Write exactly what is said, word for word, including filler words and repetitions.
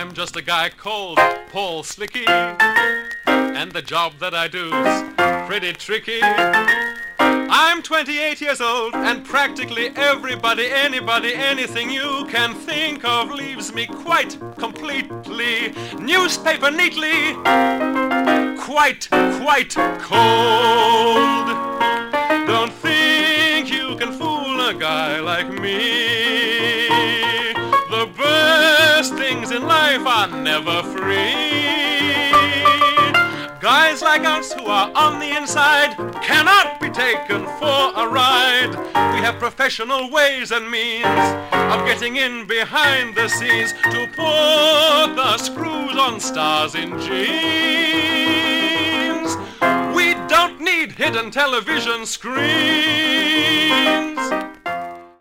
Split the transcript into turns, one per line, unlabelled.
I'm just a guy called Paul Slicky, and the job that I do's pretty tricky. I'm twenty-eight years old, and practically everybody, anybody, anything you can think of leaves me quite completely, newspaper neatly, quite, quite cold. Don't think you can fool a guy like me. The best things in life are never free. Guys like us who are on the inside cannot be taken for a ride. We have professional ways and means of getting in behind the scenes to put the screws on stars in jeans. We don't need hidden television screens.